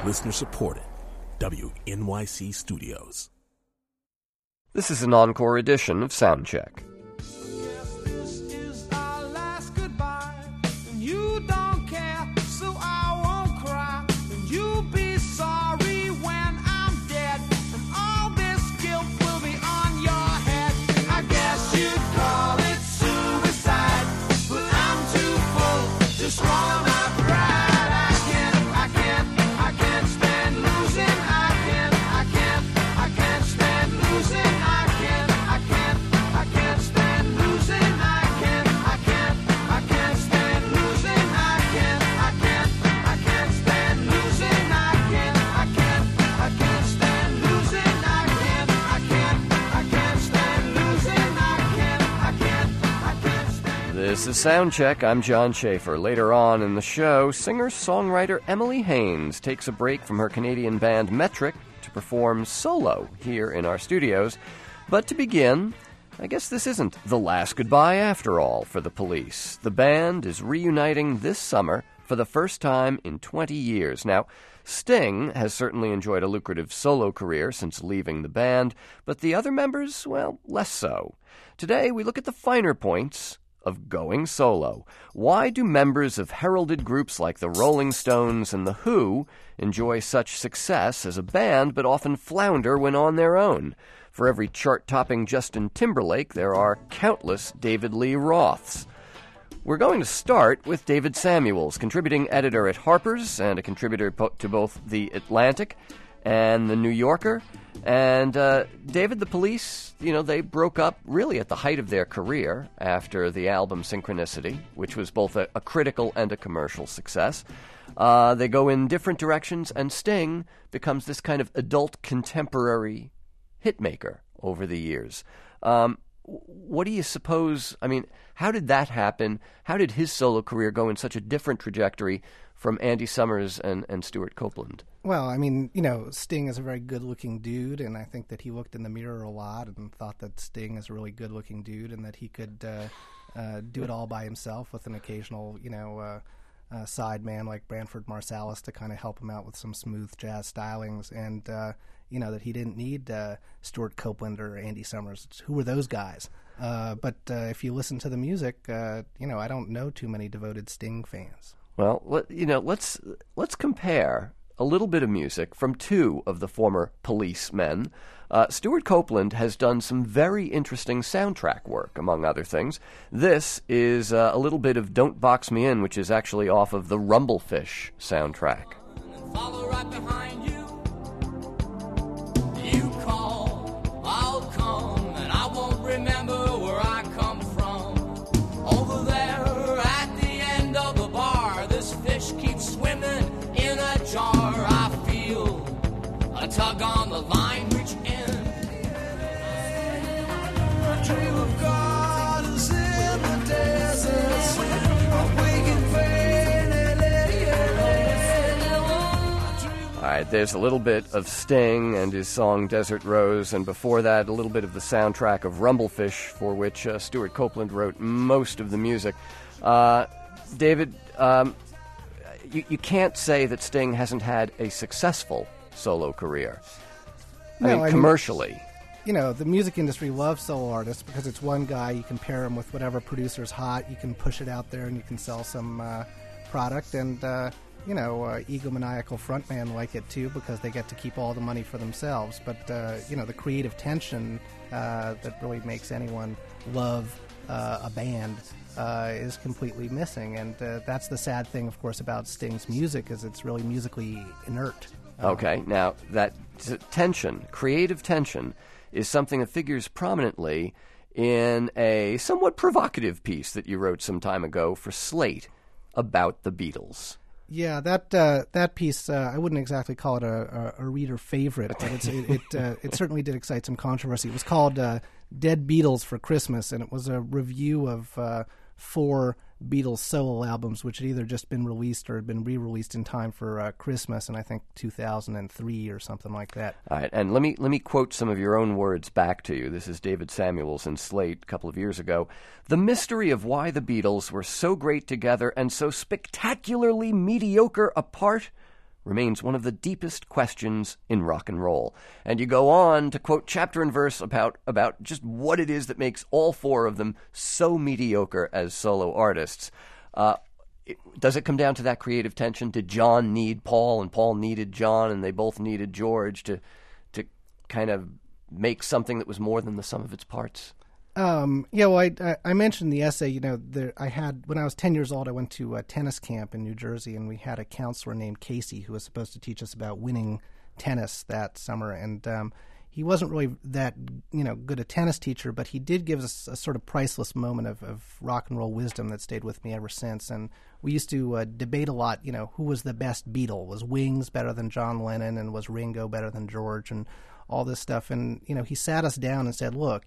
Listener supported. WNYC Studios. This is an encore edition of Soundcheck. This is our last goodbye, and you don't care, so I won't cry, and you'll be sorry when I'm dead, and all this guilt will be on your head. I guess you'd call it suicide, but I'm too full to swallow my pride. I can't stand losing. I can't stand losing. I can't stand losing. I can't stand losing. I can't stand losing. I can't stand losing. This is Soundcheck. I'm John Schaefer. Later on in the show, singer-songwriter Emily Haines takes a break from her Canadian band Metric to perform solo here in our studios. But to begin, I guess this isn't the last goodbye after all for the Police. The band is reuniting this summer for the first time in 20 years. Now, Sting has certainly enjoyed a lucrative solo career since leaving the band, but the other members, well, less so. Today, we look at the finer points of going solo. Why do members of heralded groups like the Rolling Stones and The Who enjoy such success as a band but often flounder when on their own? For every chart-topping Justin Timberlake, there are countless David Lee Roths. We're going to start with David Samuels, contributing editor at Harper's and a contributor to both The Atlantic and The New Yorker. And David, the Police, they broke up really at the height of their career after the album Synchronicity, which was both a critical and a commercial success. They go in different directions, and Sting becomes this kind of adult contemporary hitmaker over the years. What do you suppose, how did that happen? How did his solo career go in such a different trajectory from Andy Summers and Stuart Copeland? Well, Sting is a very good-looking dude, and I think that he looked in the mirror a lot and thought that Sting is a really good-looking dude and that he could do it all by himself with an occasional, side man like Branford Marsalis to kind of help him out with some smooth jazz stylings, and, that he didn't need Stuart Copeland or Andy Summers. Who were those guys? But if you listen to the music, I don't know too many devoted Sting fans. Well, let's compare a little bit of music from two of the former policemen. Stuart Copeland has done some very interesting soundtrack work, among other things. This is a little bit of Don't Box Me In, which is actually off of the Rumblefish soundtrack. Follow right behind you. You call, I'll come, and I won't remember where I come from. Over there at the end of the bar, this fish keeps swimming in a jar. I feel a tug on the line, reach in. A dream of gardens in the desert, a waking pain. All right, there's a little bit of Sting and his song Desert Rose, and before that, a little bit of the soundtrack of Rumblefish, for which Stuart Copeland wrote most of the music. David, you can't say that Sting hasn't had a successful solo career. Commercially. The music industry loves solo artists because it's one guy. You can pair him with whatever producer's hot. You can push it out there and you can sell some product. And, egomaniacal frontmen like it too because they get to keep all the money for themselves. But, the creative tension that really makes anyone love a band is completely missing. And that's the sad thing, of course, about Sting's music is it's really musically inert. Okay, now that tension, creative tension, is something that figures prominently in a somewhat provocative piece that you wrote some time ago for Slate about the Beatles. Yeah, that piece, I wouldn't exactly call it a reader favorite, but it certainly did excite some controversy. It was called Dead Beatles for Christmas, and it was a review of 4 Beatles solo albums, which had either just been released or had been re-released in time for Christmas, and I think 2003 or something like that. All right, and let me quote some of your own words back to you. This is David Samuels in Slate a couple of years ago. The mystery of why the Beatles were so great together and so spectacularly mediocre apart remains one of the deepest questions in rock and roll. And you go on to quote chapter and verse about just what it is that makes all four of them so mediocre as solo artists. Does it come down to that creative tension? Did John need Paul, and Paul needed John, and they both needed George to kind of make something that was more than the sum of its parts? Well, I mentioned in the essay, when I was 10 years old, I went to a tennis camp in New Jersey, and we had a counselor named Casey who was supposed to teach us about winning tennis that summer. And he wasn't really that, good a tennis teacher, but he did give us a sort of priceless moment of rock and roll wisdom that stayed with me ever since. And we used to debate a lot, who was the best Beatle? Was Wings better than John Lennon, and was Ringo better than George, and all this stuff? And, he sat us down and said, look,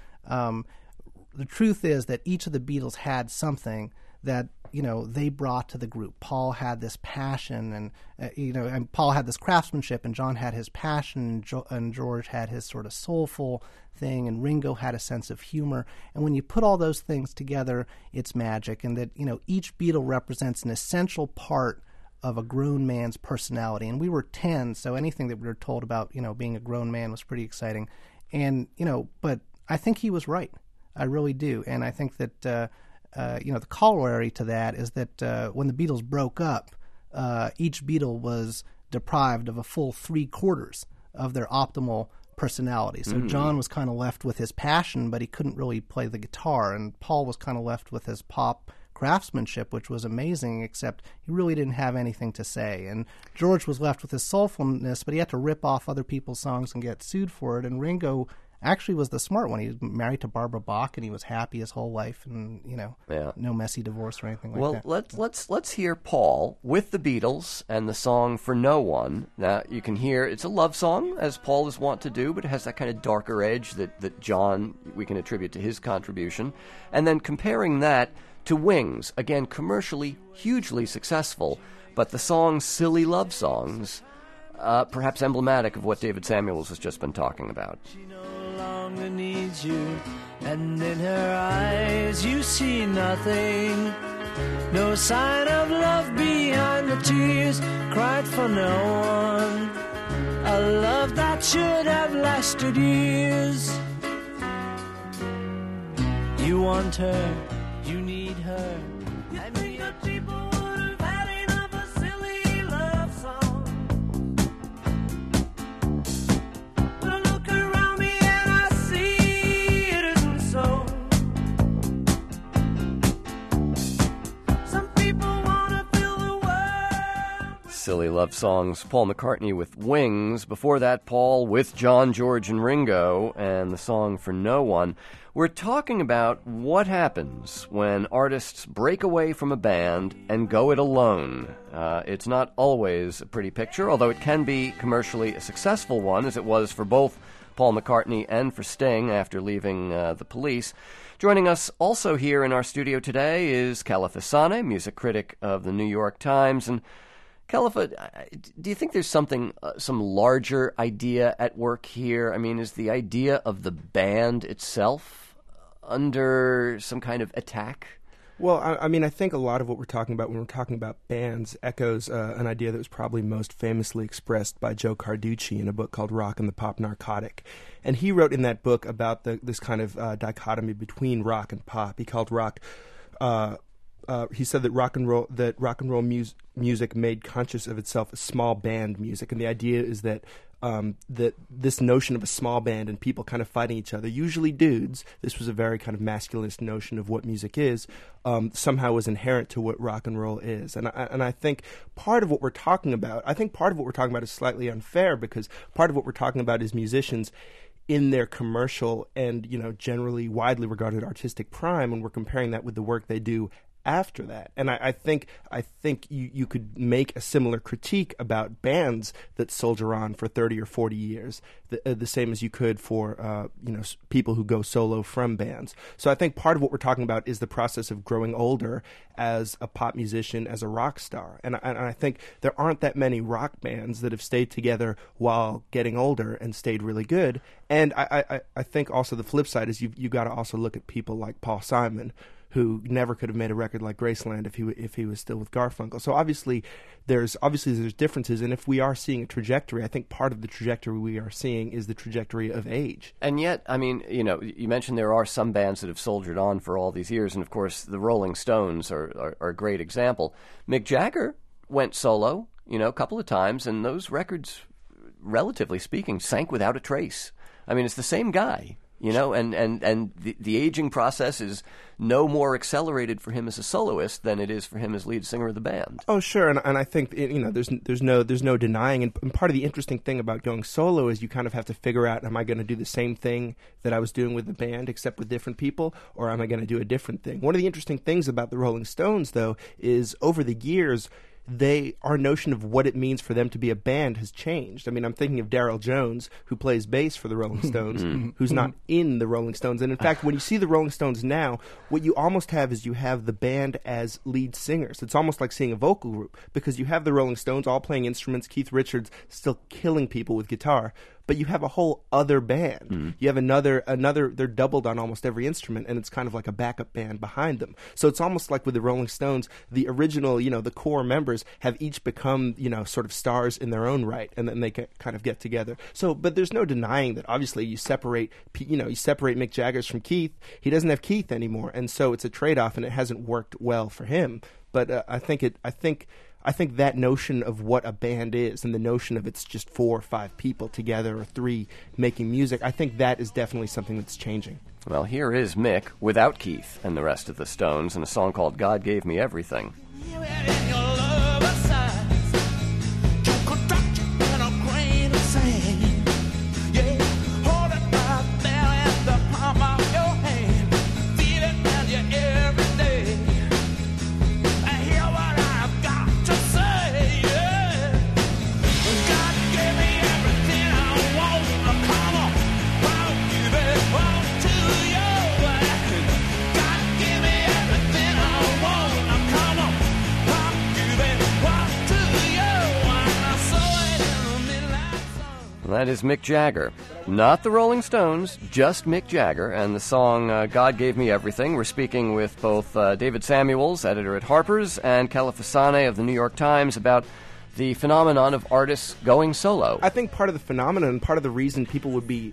the truth is that each of the Beatles had something that, they brought to the group. Paul had this passion and Paul had this craftsmanship, and John had his passion, and George had his sort of soulful thing, and Ringo had a sense of humor. And when you put all those things together, it's magic. And that, each Beatle represents an essential part of a grown man's personality. And we were 10, so anything that we were told about, being a grown man was pretty exciting. And, but I think he was right. I really do. And I think that, the corollary to that is that when the Beatles broke up, each Beatle was deprived of a full 3/4 of their optimal personality. So John was kind of left with his passion, but he couldn't really play the guitar. And Paul was kind of left with his pop craftsmanship, which was amazing, except he really didn't have anything to say. And George was left with his soulfulness, but he had to rip off other people's songs and get sued for it. And Ringo actually was the smart one. He was married to Barbara Bach, and he was happy his whole life, and no messy divorce or anything like that. Well, let's hear Paul with the Beatles and the song For No One. Now you can hear it's a love song, as Paul is wont to do, but it has that kind of darker edge that John, we can attribute to his contribution. And then comparing that to Wings, again commercially hugely successful, but the song Silly Love Songs, perhaps emblematic of what David Samuels has just been talking about. She no longer needs you, and in her eyes you see nothing. No sign of love behind the tears cried for no one. A love that should have lasted years. You want her, you need her. You think that people would have had enough of a silly love song? But I look around me and I see it isn't so. Some people want to fill the world. Silly Love Songs, Paul McCartney with Wings. Before that, Paul with John, George, and Ringo, and the song For No One. We're talking about what happens when artists break away from a band and go it alone. It's not always a pretty picture, although it can be commercially a successful one, as it was for both Paul McCartney and for Sting after leaving the Police. Joining us also here in our studio today is Kelefa Sanneh, music critic of the New York Times. And Kelefa, do you think there's some larger idea at work here? I mean, is the idea of the band itself under some kind of attack? Well, I think a lot of what we're talking about when we're talking about bands echoes an idea that was probably most famously expressed by Joe Carducci in a book called Rock and the Pop Narcotic. And he wrote in that book about this kind of dichotomy between rock and pop. He called rock... he said that rock and roll music made conscious of itself as small band music, and the idea is that that this notion of a small band and people kind of fighting each other, usually dudes, this was a very kind of masculinist notion of what music is, somehow was inherent to what rock and roll is. And I think part of what we're talking about, is slightly unfair, because part of what we're talking about is musicians in their commercial and, generally widely regarded artistic prime, and we're comparing that with the work they do after that. And I think you could make a similar critique about bands that soldier on for 30 or 40 years, the same as you could for people who go solo from bands. So I think part of what we're talking about is the process of growing older as a pop musician, as a rock star. And I think there aren't that many rock bands that have stayed together while getting older and stayed really good. And I think also the flip side is you got to also look at people like Paul Simon, who never could have made a record like Graceland if he was still with Garfunkel. So obviously there's differences, and if we are seeing a trajectory, I think part of the trajectory we are seeing is the trajectory of age. And yet, I mean, you mentioned there are some bands that have soldiered on for all these years, and of course the Rolling Stones are a great example. Mick Jagger went solo, a couple of times, and those records, relatively speaking, sank without a trace. I mean, it's the same guy, and the aging process is no more accelerated for him as a soloist than it is for him as lead singer of the band. Oh, sure, and I think there's no denying, and part of the interesting thing about going solo is you kind of have to figure out, am I going to do the same thing that I was doing with the band except with different people, or am I going to do a different thing? One of the interesting things about the Rolling Stones, though, is over the years, our notion of what it means for them to be a band has changed. I mean, I'm thinking of Darryl Jones, who plays bass for the Rolling Stones, who's not in the Rolling Stones. And in fact, when you see the Rolling Stones now, what you almost have is you have the band as lead singers. It's almost like seeing a vocal group, because you have the Rolling Stones all playing instruments, Keith Richards still killing people with guitar, but you have a whole other band. You have another, they're doubled on almost every instrument, and it's kind of like a backup band behind them. So it's almost like with the Rolling Stones, the original, the core members have each become, sort of stars in their own right, and then they kind of get together. So, but there's no denying that obviously you separate Mick Jagger from Keith. He doesn't have Keith anymore, and so it's a trade-off, and it hasn't worked well for him. But I think that notion of what a band is, and the notion of it's just 4 or 5 people together or 3 making music, I think that is definitely something that's changing. Well, here is Mick without Keith and the rest of the Stones in a song called God Gave Me Everything. That is Mick Jagger. Not the Rolling Stones, just Mick Jagger, and the song God Gave Me Everything. We're speaking with both David Samuels, editor at Harper's, and Kela Fasane of the New York Times about the phenomenon of artists going solo. I think part of the phenomenon, part of the reason people would be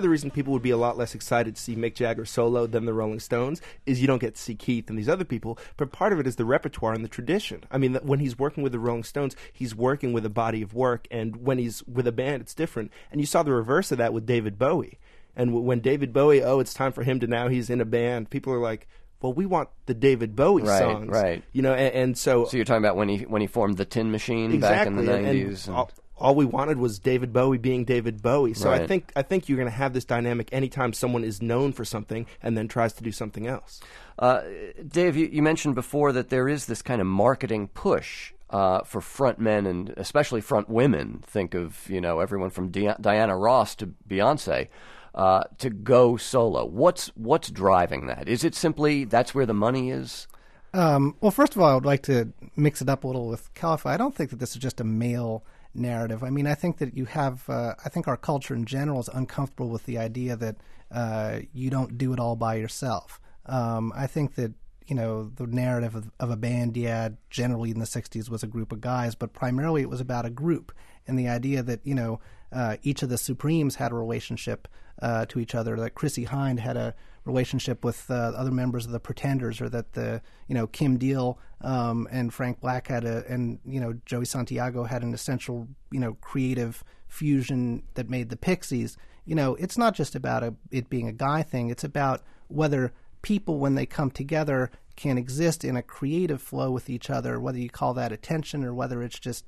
a lot less excited to see Mick Jagger solo than the Rolling Stones is you don't get to see Keith and these other people, but part of it is the repertoire and the tradition. I mean, when he's working with the Rolling Stones, he's working with a body of work, and when he's with a band, it's different. And you saw the reverse of that with David Bowie. And when David Bowie, it's time for him to now he's in a band, people are like, well, we want the David Bowie songs, right? And so you're talking about when he formed the Tin Machine back in the 90s. And all we wanted was David Bowie being David Bowie. So right. I think you're going to have this dynamic anytime someone is known for something and then tries to do something else. Dave, you mentioned before that there is this kind of marketing push for front men and especially front women. Think of everyone from Diana Ross to Beyonce. To go solo. What's driving that? Is it simply that's where the money is? Well, first of all, I would like to mix it up a little with Kela. I don't think that this is just a male narrative. I mean, I think that you have, I think our culture in general is uncomfortable with the idea that you don't do it all by yourself. I think that, the narrative of a band, generally in the 60s was a group of guys, but primarily it was about a group. And the idea that, each of the Supremes had a relationship to each other, that Chrissie Hynde had a relationship with other members of the Pretenders, or that the Kim Deal and Frank Black had and Joey Santiago had an essential creative fusion that made the Pixies. It's not just about it being a guy thing. It's about whether people, when they come together, can exist in a creative flow with each other, whether you call that attention or whether it's just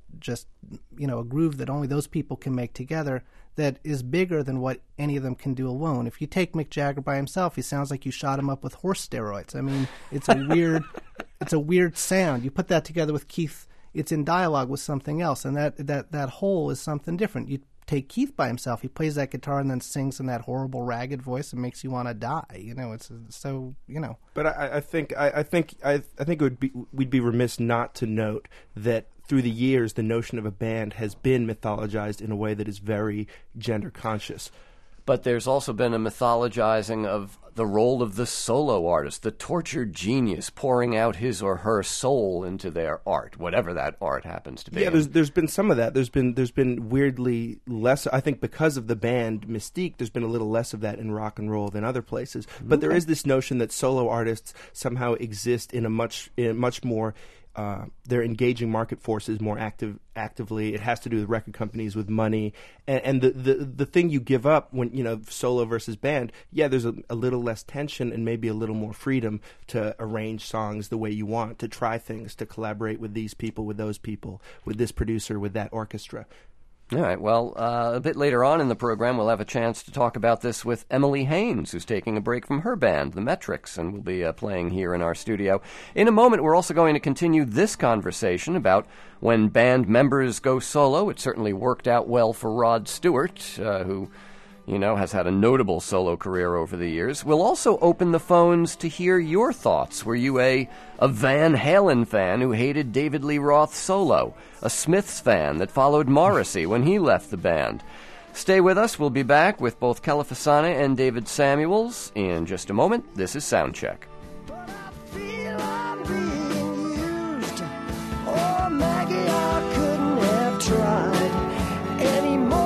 a groove that only those people can make together, that is bigger than what any of them can do alone. If you take Mick Jagger by himself, he sounds like you shot him up with horse steroids. I mean, it's a weird sound. You put that together with Keith, it's in dialogue with something else, and that whole is something different. You take Keith by himself, he plays that guitar and then sings in that horrible ragged voice and makes you want to die. It's so. But I think we'd be remiss not to note that through the years, the notion of a band has been mythologized in a way that is very gender conscious. But there's also been a mythologizing of the role of the solo artist, the tortured genius pouring out his or her soul into their art, whatever that art happens to be. Yeah, there's been some of that. There's been weirdly less. I think because of the band mystique, there's been a little less of that in rock and roll than other places. But there is this notion that solo artists somehow exist in a much more. They're engaging market forces more actively. It has to do with record companies, with money, and the thing you give up when solo versus band. Yeah, there's a little less tension and maybe a little more freedom to arrange songs the way you want, to try things, to collaborate with these people, with those people, with this producer, with that orchestra. All right, well, a bit later on in the program, we'll have a chance to talk about this with Emily Haines, who's taking a break from her band, The Metrics, and will be playing here in our studio. In a moment, we're also going to continue this conversation about when band members go solo. It certainly worked out well for Rod Stewart, who has had a notable solo career over the years. We'll also open the phones to hear your thoughts. Were you a Van Halen fan who hated David Lee Roth's solo? A Smiths fan that followed Morrissey when he left the band? Stay with us. We'll be back with both Kela Fasane and David Samuels in just a moment. This is Soundcheck. But I feel I'm being used. Oh, Maggie, I couldn't have tried anymore.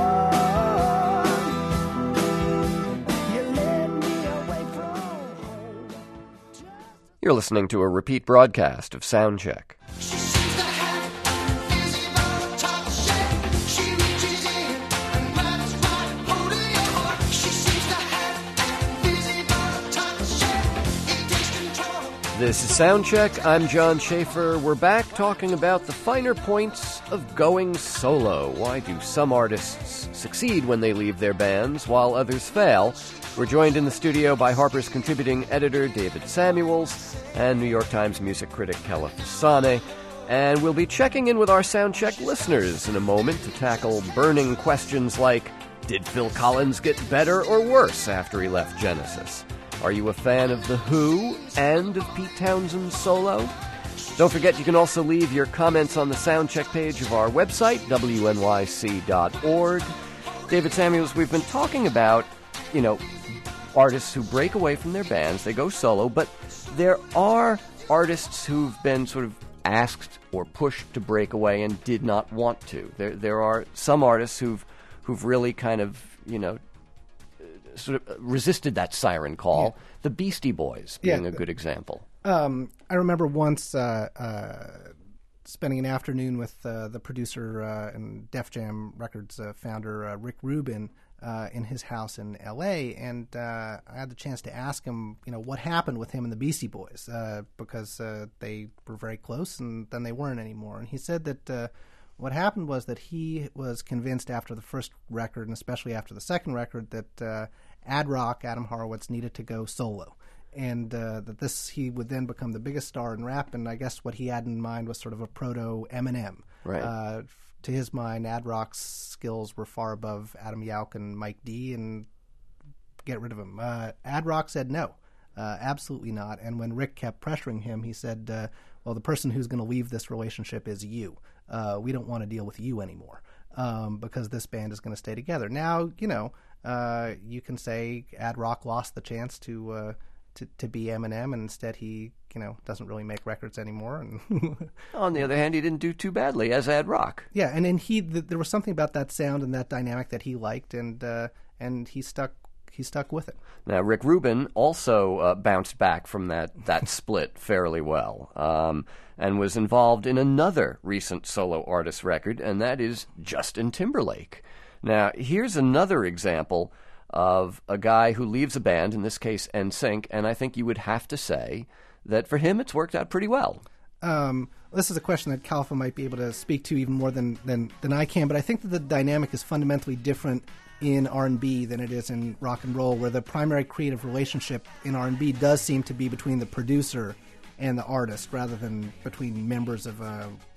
You're listening to a repeat broadcast of Soundcheck. She seems to have physical touch. She reaches in and grabs right hold of your heart. She seems to have physical touch. It takes control. This is Soundcheck. I'm John Schaefer. We're back talking about the finer points of going solo. Why do some artists succeed when they leave their bands while others fail? We're joined in the studio by Harper's contributing editor David Samuels and New York Times music critic Kela Fasane. And we'll be checking in with our Soundcheck listeners in a moment to tackle burning questions like, did Phil Collins get better or worse after he left Genesis? Are you a fan of The Who and of Pete Townshend's solo? Don't forget you can also leave your comments on the Soundcheck page of our website, wnyc.org. David Samuels, we've been talking about, artists who break away from their bands, they go solo, but there are artists who've been sort of asked or pushed to break away and did not want to. There are some artists who've really kind of, sort of resisted that siren call. Yeah. The Beastie Boys being a good example. I remember once spending an afternoon with the producer and Def Jam Records founder Rick Rubin in his house in L.A., and I had the chance to ask him, what happened with him and the Beastie Boys, because they were very close and then they weren't anymore. And he said that what happened was that he was convinced after the first record, and especially after the second record, that Ad Rock, Adam Horowitz, needed to go solo. And that he would then become the biggest star in rap, and I guess what he had in mind was sort of a proto-Eminem. Right. To his mind, Ad Rock's skills were far above Adam Yauch and Mike D, and get rid of him. Ad Rock said no, absolutely not. And when Rick kept pressuring him, he said, well, the person who's going to leave this relationship is you. We don't want to deal with you anymore because this band is going to stay together. Now, you can say Ad Rock lost the chance to be Eminem, and instead he, doesn't really make records anymore. And on the other hand, he didn't do too badly as Ad Rock. Yeah, and then there was something about that sound and that dynamic that he liked, and he stuck with it. Now, Rick Rubin also bounced back from that split fairly well, and was involved in another recent solo artist record, and that is Justin Timberlake. Now, here's another example of a guy who leaves a band, in this case NSYNC, and I think you would have to say that for him it's worked out pretty well. This is a question that Kalfa might be able to speak to even more than I can, but I think that the dynamic is fundamentally different in R&B than it is in rock and roll, where the primary creative relationship in R&B does seem to be between the producer and the artist rather than between members of a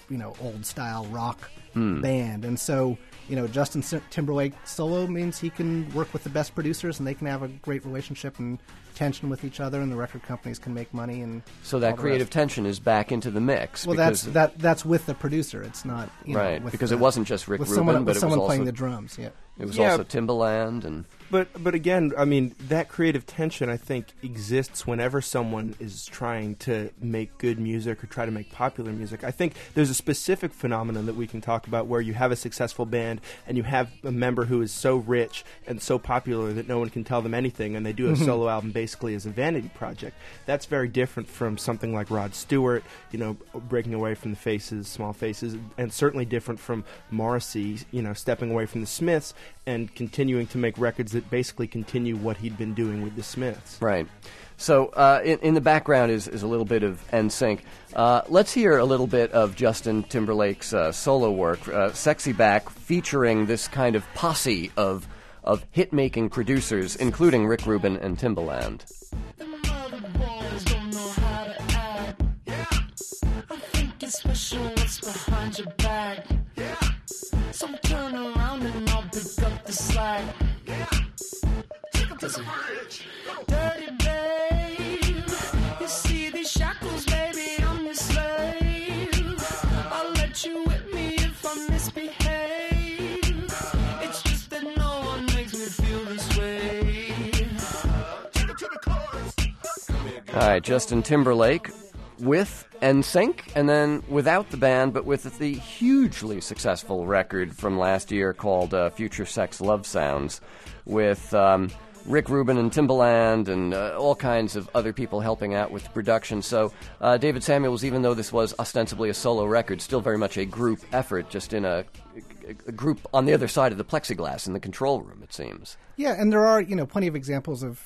old style rock band. And so, Justin Timberlake solo means he can work with the best producers and they can have a great relationship and tension with each other, and the record companies can make money. And so that creative tension is back into the mix. Well, that's with the producer. It's not right, with because it wasn't just Rick with Rubin, someone, but with it was someone also playing the drums. Yeah. It was Yeah. also Timbaland and. But again, I mean, that creative tension, I think, exists whenever someone is trying to make good music or try to make popular music. I think there's a specific phenomenon that we can talk about where you have a successful band and you have a member who is so rich and so popular that no one can tell them anything, and they do a solo album basically as a vanity project. That's very different from something like Rod Stewart, breaking away from the Faces, Small Faces, and certainly different from Morrissey, stepping away from the Smiths and continuing to make records that basically continue what he'd been doing with the Smiths. Right. So in the background is a little bit of NSYNC. Let's hear a little bit of Justin Timberlake's solo work, Sexy Back, featuring this kind of posse of hit-making producers, including Rick Rubin and Timbaland. Them other boys don't know how to act. I think it's special what's behind your back. So turn around and I'll pick up the slack. Dirty babe, you see these shackles, baby, I'm your slave. I'll let you whip me if I misbehave. It's just that no one makes me feel this way. All right, Justin Timberlake with NSYNC, and then without the band, but with the hugely successful record from last year called Future Sex Love Sounds, with Rick Rubin and Timbaland and all kinds of other people helping out with production. So David Samuels, even though this was ostensibly a solo record, still very much a group effort, just in a group on the other side of the plexiglass in the control room, it seems. Yeah, and there are, plenty of examples of,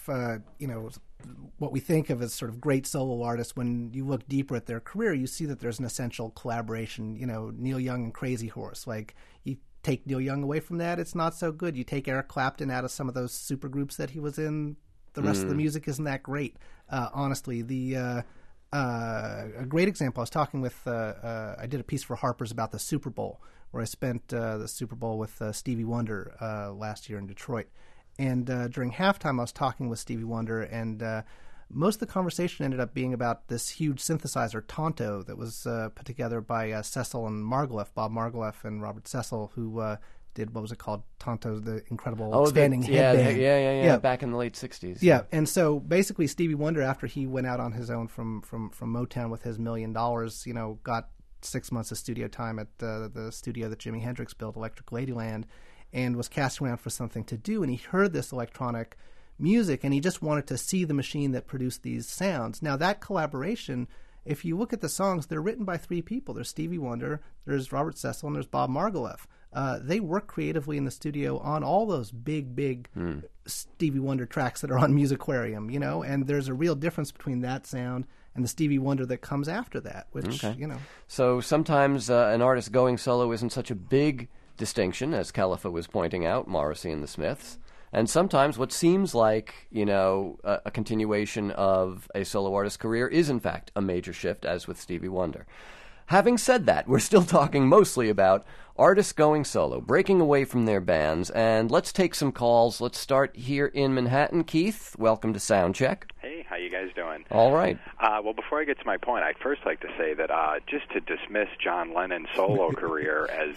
what we think of as sort of great solo artists. When you look deeper at their career, you see that there's an essential collaboration. Neil Young and Crazy Horse. Like, you take Neil Young away from that, it's not so good. You take Eric Clapton out of some of those super groups that he was in, the rest of the music isn't that great. Honestly, a great example, I was talking with, I did a piece for Harper's about the Super Bowl, where I spent the Super Bowl with Stevie Wonder last year in Detroit. And during halftime, I was talking with Stevie Wonder, and most of the conversation ended up being about this huge synthesizer, Tonto, that was put together by Cecil and Margouleff, Bob Margouleff and Robert Cecil, who did, what was it called, Tonto, the incredible expanding headband. Yeah, back in the late 60s. Yeah, and so basically Stevie Wonder, after he went out on his own from Motown with his $1 million, got 6 months of studio time at the studio that Jimi Hendrix built, Electric Ladyland, and was cast around for something to do, and he heard this electronic music, and he just wanted to see the machine that produced these sounds. Now, that collaboration, if you look at the songs, they're written by three people. There's Stevie Wonder, there's Robert Cecil, and there's Bob Margouleff. They work creatively in the studio on all those big Stevie Wonder tracks that are on Musiquarium, and there's a real difference between that sound and the Stevie Wonder that comes after that, which, So sometimes an artist going solo isn't such a big distinction, as Califa was pointing out, Morrissey and the Smiths. And sometimes what seems like, a continuation of a solo artist's career is, in fact, a major shift, as with Stevie Wonder. Having said that, we're still talking mostly about artists going solo, breaking away from their bands, and let's take some calls. Let's start here in Manhattan. Keith, welcome to Soundcheck. Hey, how you guys doing? All right. Well, before I get to my point, I'd first like to say that just to dismiss John Lennon's solo career as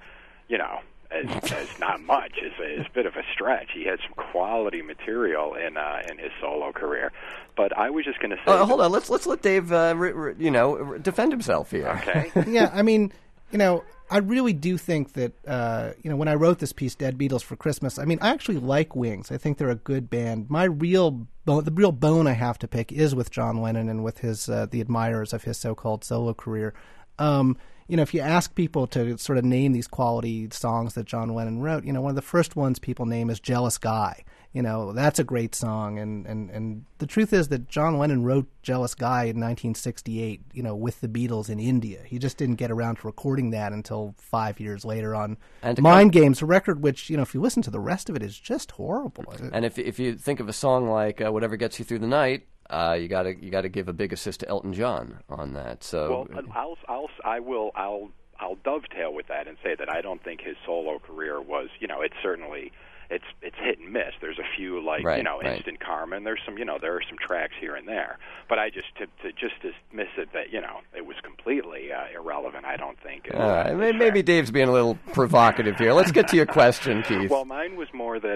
not much is a bit of a stretch. He had some quality material in his solo career, but I was just going to say. Hold on, let's let Dave, defend himself here. Okay. Yeah, I mean, I really do think that when I wrote this piece, Dead Beatles for Christmas, I actually like Wings. I think they're a good band. The real bone I have to pick is with John Lennon and with his the admirers of his so-called solo career. If you ask people to sort of name these quality songs that John Lennon wrote, one of the first ones people name is Jealous Guy. That's a great song. And the truth is that John Lennon wrote Jealous Guy in 1968, with the Beatles in India. He just didn't get around to recording that until 5 years later on Mind Games, a record which, if you listen to the rest of it, is just horrible. And if you think of a song like Whatever Gets You Through the Night, you gotta give a big assist to Elton John on that. So I'll dovetail with that and say that I don't think his solo career was, it's certainly it's hit and miss. There's a few Instant Karma, and there's some, there are some tracks here and there. But I just to dismiss it that it was completely irrelevant. I don't think. Maybe Dave's being a little provocative here. Let's get to your question, Keith. Well, mine was more that.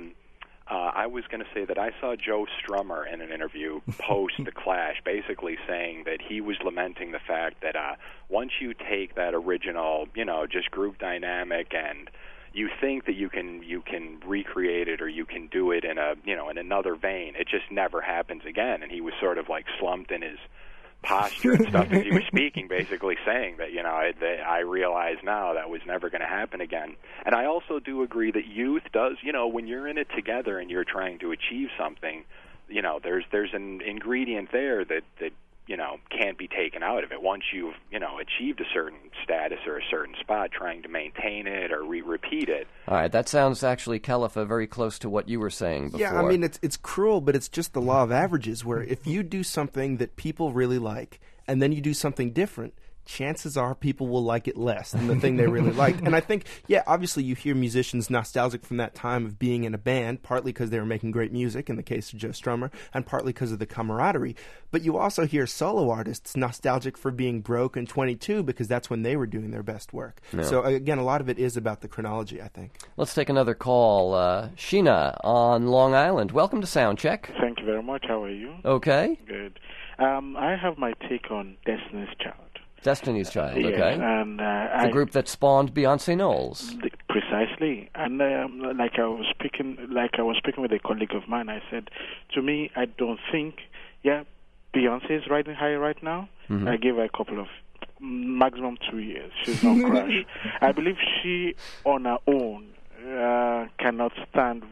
I was going to say that I saw Joe Strummer in an interview post the Clash, basically saying that he was lamenting the fact that once you take that original, just group dynamic, and you think that you can recreate it or you can do it in in another vein, it just never happens again. And he was sort of like slumped in his posture and stuff as he was speaking, basically saying that I realize now that was never going to happen again. And I also do agree that youth does, when you're in it together and you're trying to achieve something, there's an ingredient there that can't be taken out of it. Once you've achieved a certain status or a certain spot, trying to maintain it or repeat it. All right, that sounds actually, Khalifa, very close to what you were saying before. Yeah, I mean, it's cruel, but it's just the law of averages, where if you do something that people really like and then you do something different, chances are people will like it less than the thing they really liked. And I think, obviously you hear musicians nostalgic from that time of being in a band, partly because they were making great music, in the case of Joe Strummer, and partly because of the camaraderie. But you also hear solo artists nostalgic for being broke and 22, because that's when they were doing their best work. Yeah. So again, a lot of it is about the chronology, I think. Let's take another call. Sheena on Long Island. Welcome to Soundcheck. Thank you very much. How are you? Okay. Good. I have my take on Destiny's Child. Destiny's Child, yes, okay. And the group that spawned Beyonce Knowles. Precisely. And like I was speaking with a colleague of mine, I said, to me, I don't think, Beyonce is riding high right now. Mm-hmm. I give her a couple of maximum 2 years. She's not crashed. I believe she, on her own, will not stand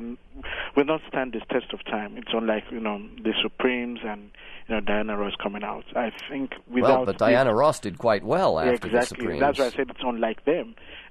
this test of time. It's unlike the Supremes and Diana Ross coming out. I think without but Diana Ross did quite well after the Supremes. That's why I said it's unlike them.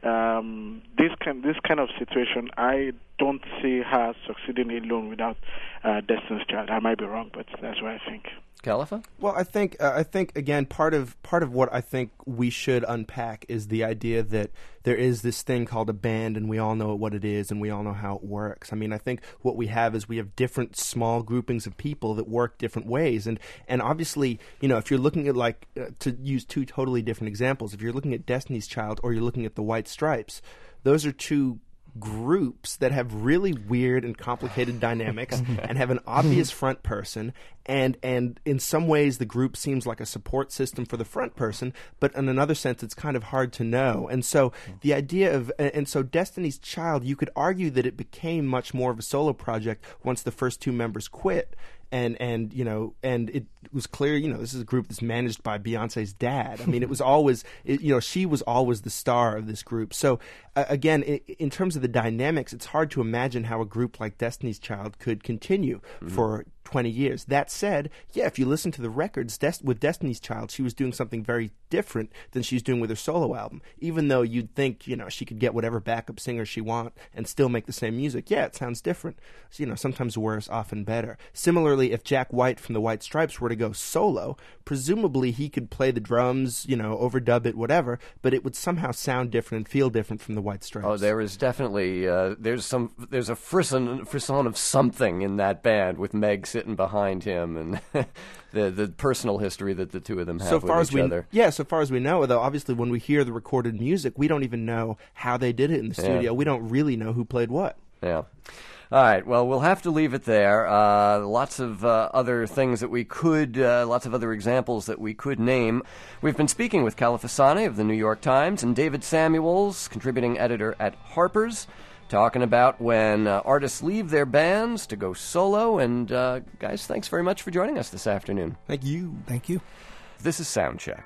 This kind of situation, I don't see her succeeding alone without Destiny's Child. I might be wrong, but that's what I think. Khalifa? Well, I think again, part of what I think we should unpack is the idea that there is this thing called a band, and we all know what it is, and we all know how it works. I mean, I think what we have is we have different small groupings of people that work different ways, and obviously, if you're looking at to use two totally different examples, if you're looking at Destiny's Child or you're looking at the White Stripes, those are two groups that have really weird and complicated dynamics and have an obvious front person, and in some ways the group seems like a support system for the front person, but in another sense it's kind of hard to know. And so the idea of so Destiny's Child, you could argue that it became much more of a solo project once the first two members quit. And it was clear, this is a group that's managed by Beyonce's dad. I mean, it was always, she was always the star of this group. So, again, in terms of the dynamics, it's hard to imagine how a group like Destiny's Child could continue for 20 years. That said, if you listen to the records, with Destiny's Child, she was doing something very different than she's doing with her solo album. Even though you'd think, she could get whatever backup singer she want and still make the same music. Yeah, it sounds different. So, sometimes worse, often better. Similarly, if Jack White from the White Stripes were to go solo, presumably he could play the drums, overdub it, whatever, but it would somehow sound different and feel different from the White Stripes. Oh, there is definitely, there's a frisson of something in that band with Meg sitting behind him, and the personal history that the two of them have with each other. Yeah, so far as we know, though, obviously when we hear the recorded music, we don't even know how they did it in the studio. We don't really know who played what. Yeah. All right, well, we'll have to leave it there. Lots of other things that we could, lots of other examples that we could name. We've been speaking with Khalifa Sanneh of the New York Times and David Samuels, contributing editor at Harper's, talking about when artists leave their bands to go solo. And guys, thanks very much for joining us this afternoon. Thank you. Thank you. This is Soundcheck.